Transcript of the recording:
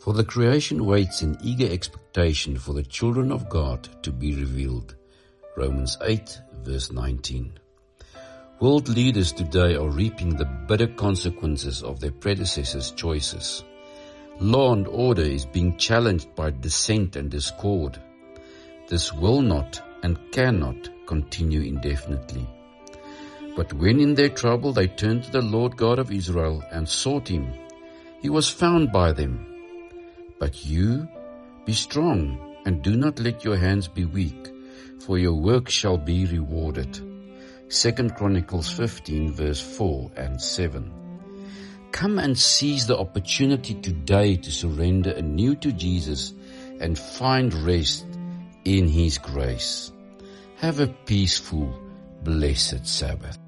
For the creation waits in eager expectation for the children of God to be revealed. Romans 8 verse 19. World leaders today are reaping the bitter consequences of their predecessors' choices. Law and order is being challenged by dissent and discord. This will not and cannot continue indefinitely. But when in their trouble they turned to the Lord God of Israel and sought Him, He was found by them. But you, be strong, and do not let your hands be weak, for your work shall be rewarded. 2 Chronicles 15 verse 4 and 7. Come and seize the opportunity today to surrender anew to Jesus and find rest in His grace. Have a peaceful, blessed Sabbath.